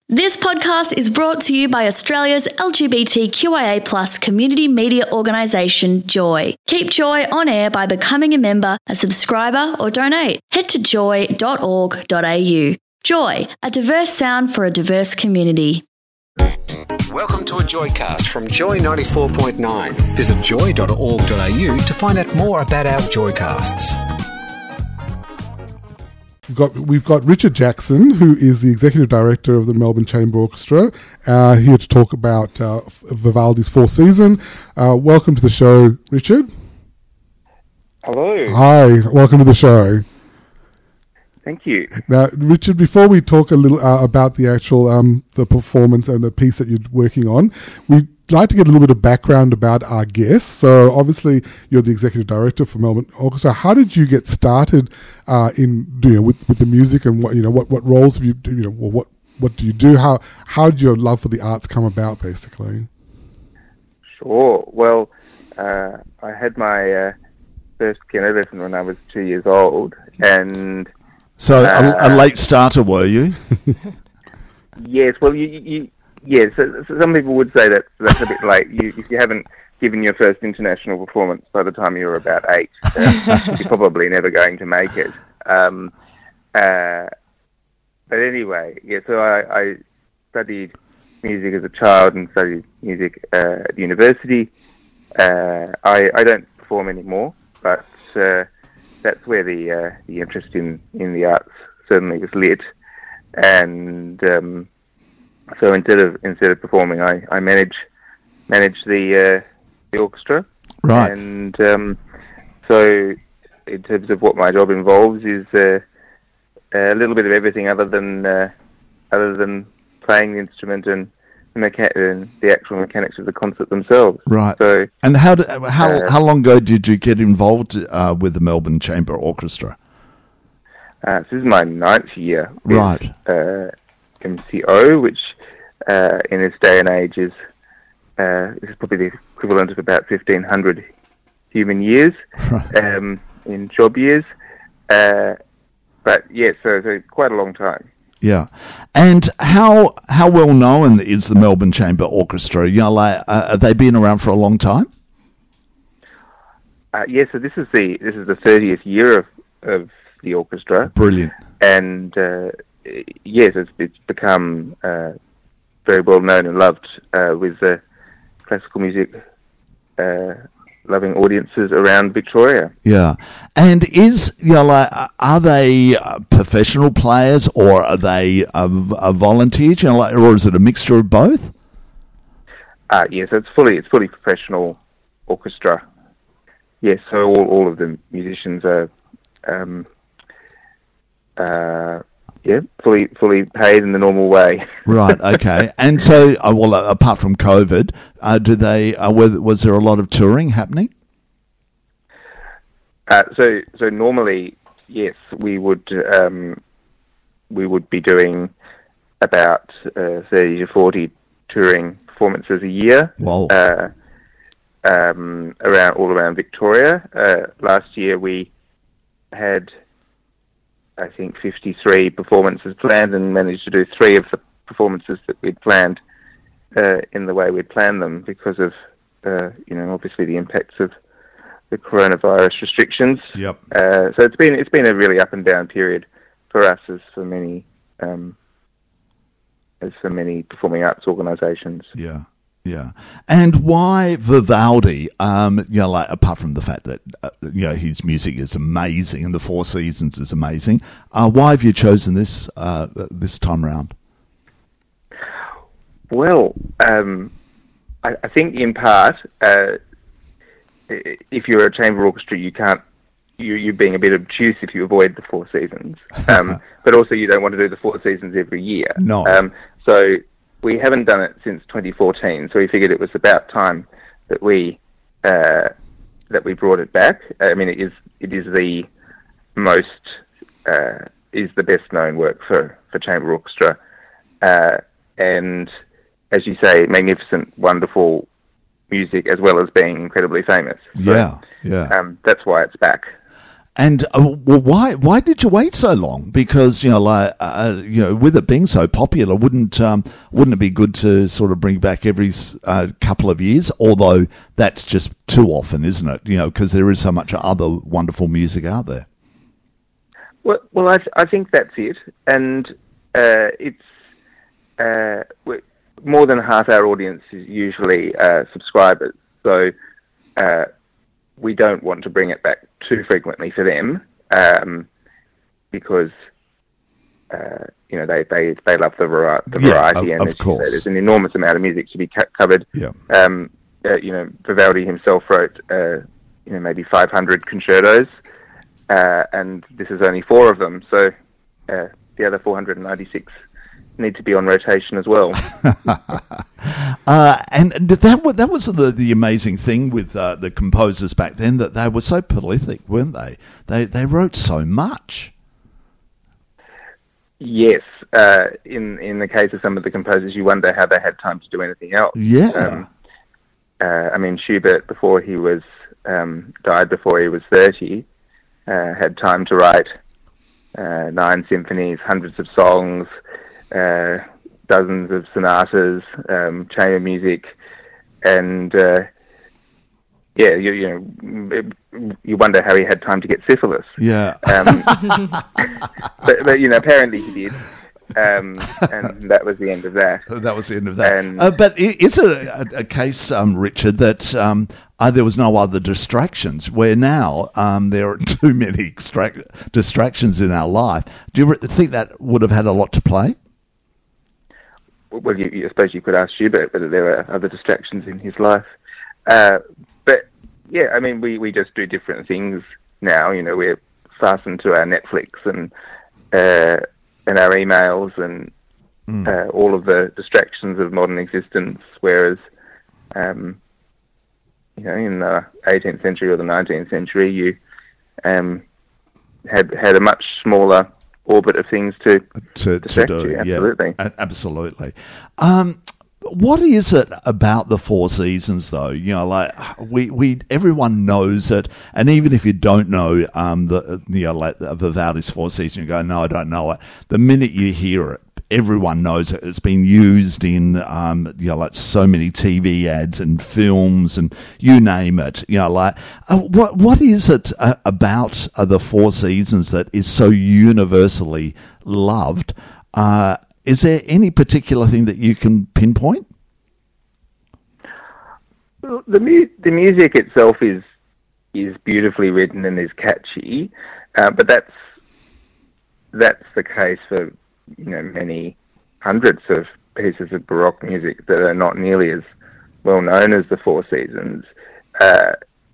This podcast is brought to you by Australia's LGBTQIA+ community media organisation, Joy. Keep Joy on air by becoming a member, a subscriber or donate. Head to joy.org.au. Joy, a diverse sound for a diverse community. Welcome to a Joycast from Joy 94.9. Visit joy.org.au to find out more about our Joycasts. We've got Richard Jackson, who is the Executive Director of the Melbourne Chamber Orchestra, here to talk about Vivaldi's Fourth Season. Welcome to the show, Richard. Hello. Hi, welcome to the show. Thank you. Now, Richard, before we talk a little about the actual the performance and the piece that you're working on, we'd like to get a little bit of background about our guests. So, obviously, you're the Executive Director for Melbourne Orchestra. How did you get started with the music, and what roles have you what do you do? How did your love for the arts come about, basically? Sure. Well, I had my first piano lesson when I was 2 years old, and so a late starter, were you? Yes. Well, yes. So some people would say that that's a bit late. If you haven't given your first international performance by the time you were about 8, you're probably never going to make it. But anyway, yeah. So I studied music as a child and studied music at university. I don't perform anymore, but that's where the interest in the arts certainly was lit, and so instead of performing, I manage the orchestra, right? And so in terms of what my job involves is a little bit of everything other than playing the instrument and the actual mechanics of the concert themselves. Right. So, and how long ago did you get involved with the Melbourne Chamber Orchestra? This is my 9th year with right. MCO, which in this day and age is probably the equivalent of about 1,500 human years right. In job years. But yes, so quite a long time. Yeah, and how well known is the Melbourne Chamber Orchestra? Have they been around for a long time? Yes, so this is the 30th year of the orchestra. Brilliant. And yes, it's become very well known and loved with the classical music loving audiences around Victoria. Yeah, and are they professional players, or are they volunteers, or is it a mixture of both? Yes, it's fully professional orchestra. Yes, so all of the musicians are fully paid in the normal way. Right. Okay. And so, apart from COVID, was there a lot of touring happening? So normally, yes, we would be doing about 30 to 40 touring performances a year. Wow. All around Victoria. Last year we had, I think, 53 performances planned, and managed to do 3 of the performances that we'd planned in the way we'd planned them because of, obviously the impacts of the coronavirus restrictions. Yep. So it's been a really up and down period for us, as for many performing arts organisations. Yeah. Yeah, and why Vivaldi? Apart from the fact that his music is amazing and the Four Seasons is amazing, why have you chosen this this time around? Well, I think in part, if you're a chamber orchestra, you're being a bit obtuse if you avoid the Four Seasons, but also you don't want to do the Four Seasons every year. No. So we haven't done it since 2014, so we figured it was about time that we brought it back. I mean, it is the most is the best known work for chamber orchestra, and as you say, magnificent, wonderful music, as well as being incredibly famous. So, yeah. that's why it's back. And well, why did you wait so long? Because with it being so popular, wouldn't it be good to sort of bring back every couple of years? Although that's just too often, isn't it? Because there is so much other wonderful music out there. Well, I think that's it, and it's more than half our audience is usually subscribers, so we don't want to bring it back too frequently for them, because they love the variety, and of course, there's an enormous amount of music to be covered. Yeah. Vivaldi himself wrote maybe 500 concertos, and this is only 4 of them, so the other 496 need to be on rotation as well. And that was the amazing thing with the composers back then, that they were so prolific, weren't they? They wrote so much. Yes. In the case of some of the composers, you wonder how they had time to do anything else. Yeah. Schubert, before he was died before he was 30, had time to write 9 symphonies, hundreds of songs, dozens of sonatas, chamber music, and you wonder how he had time to get syphilis. Yeah. But apparently he did, and that was the end of that. That was the end of that. But is it a case, Richard, that there was no other distractions, where now there are too many distractions in our life? Do you think that would have had a lot to play? Well, I suppose you could ask Schubert whether there were other distractions in his life. But, yeah, we just do different things now. We're fastened to our Netflix and our emails and all of the distractions of modern existence, whereas, in the 18th century or the 19th century, you had a much smaller orbit of things to distract you. Absolutely. Yeah, absolutely. What is it about the Four Seasons, though? Everyone knows it, and even if you don't know Vivaldi's Four Seasons, you go, no, I don't know it. The minute you hear it, everyone knows it. It's been used in so many TV ads and films and you name it. What is it about the Four Seasons that is so universally loved? Is there any particular thing that you can pinpoint? Well, the music itself is beautifully written and is catchy, but that's the case for many hundreds of pieces of Baroque music that are not nearly as well known as the Four Seasons. I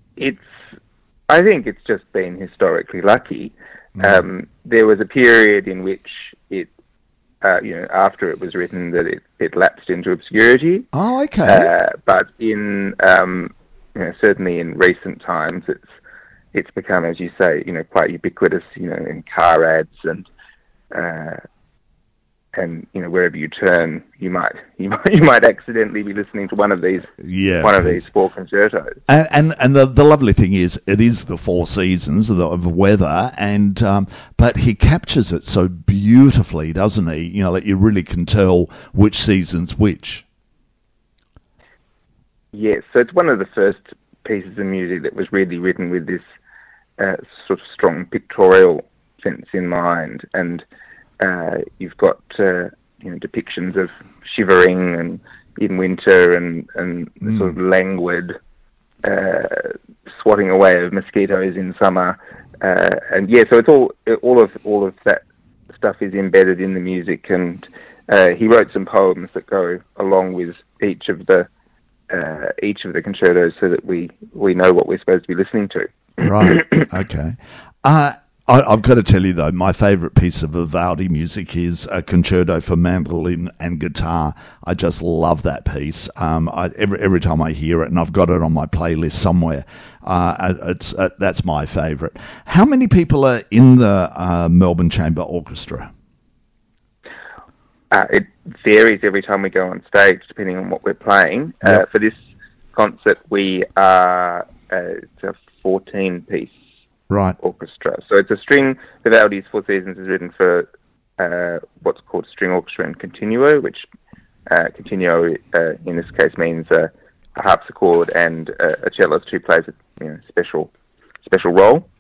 think it's just been historically lucky. There was a period in which it, after it was written, that it lapsed into obscurity. Oh, okay. But in certainly in recent times, it's become, as you say, quite ubiquitous. In car ads and wherever you turn, you might accidentally be listening to one of these four concertos. And the lovely thing is, it is the Four Seasons of weather, and but he captures it so beautifully, doesn't he? That you really can tell which season's which. Yes, so it's one of the first pieces of music that was really written with this sort of strong pictorial sense in mind, and you've got depictions of shivering and in winter and sort of languid swatting away of mosquitoes in summer, and so it's all of that stuff is embedded in the music, and he wrote some poems that go along with each of the concertos so that we know what we're supposed to be listening to. Right. Okay. I've got to tell you, though, my favourite piece of Vivaldi music is a concerto for mandolin and guitar. I just love that piece. Every time I hear it, and I've got it on my playlist somewhere, that's my favourite. How many people are in the Melbourne Chamber Orchestra? It varies every time we go on stage, depending on what we're playing. Yep. For this concert, we are it's a 14-piece Right. Orchestra. So it's a string. Vivaldi's Four Seasons is written for what's called string orchestra and continuo, which continuo in this case means a harpsichord and a cellist who plays a special role.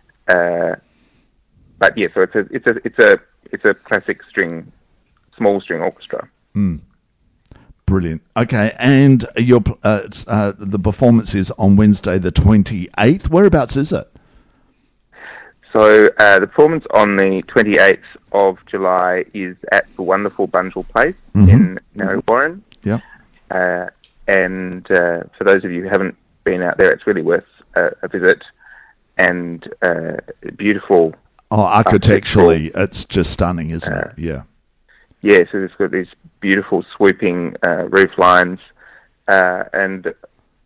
But yeah, so it's a classic small string orchestra. Brilliant. Okay, and your the performance is on Wednesday the 28th. Whereabouts is it? So the performance on the 28th of July is at the wonderful Bunjil Place in Narre Warren. Yeah. And for those of you who haven't been out there, it's really worth a visit. And beautiful. Oh, architecturally, it's just stunning, isn't it? Yeah. Yeah, so it's got these beautiful swooping roof lines and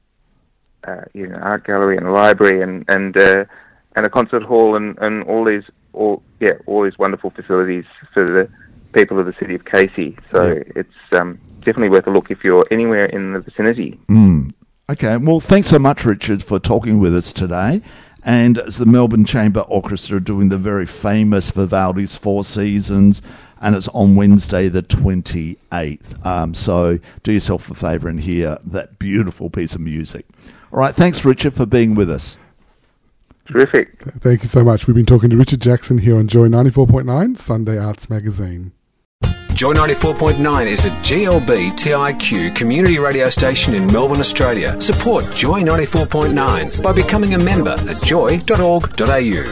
art gallery and a library and a concert hall and all these wonderful facilities for the people of the city of Casey. So it's definitely worth a look if you're anywhere in the vicinity. Okay, well, thanks so much, Richard, for talking with us today. And it's the Melbourne Chamber Orchestra doing the very famous Vivaldi's Four Seasons, and it's on Wednesday the 28th. So do yourself a favour and hear that beautiful piece of music. All right, thanks, Richard, for being with us. Terrific. Thank you so much. We've been talking to Richard Jackson here on Joy 94.9, Sunday Arts Magazine. Joy 94.9 is a GLB TIQ community radio station in Melbourne, Australia. Support Joy 94.9 by becoming a member at joy.org.au.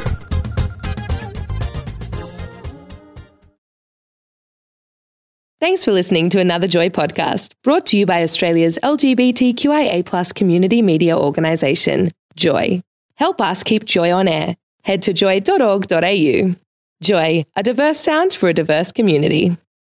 Thanks for listening to another Joy podcast, brought to you by Australia's LGBTQIA+ community media organisation, Joy. Help us keep Joy on air. Head to joy.org.au. Joy, a diverse sound for a diverse community.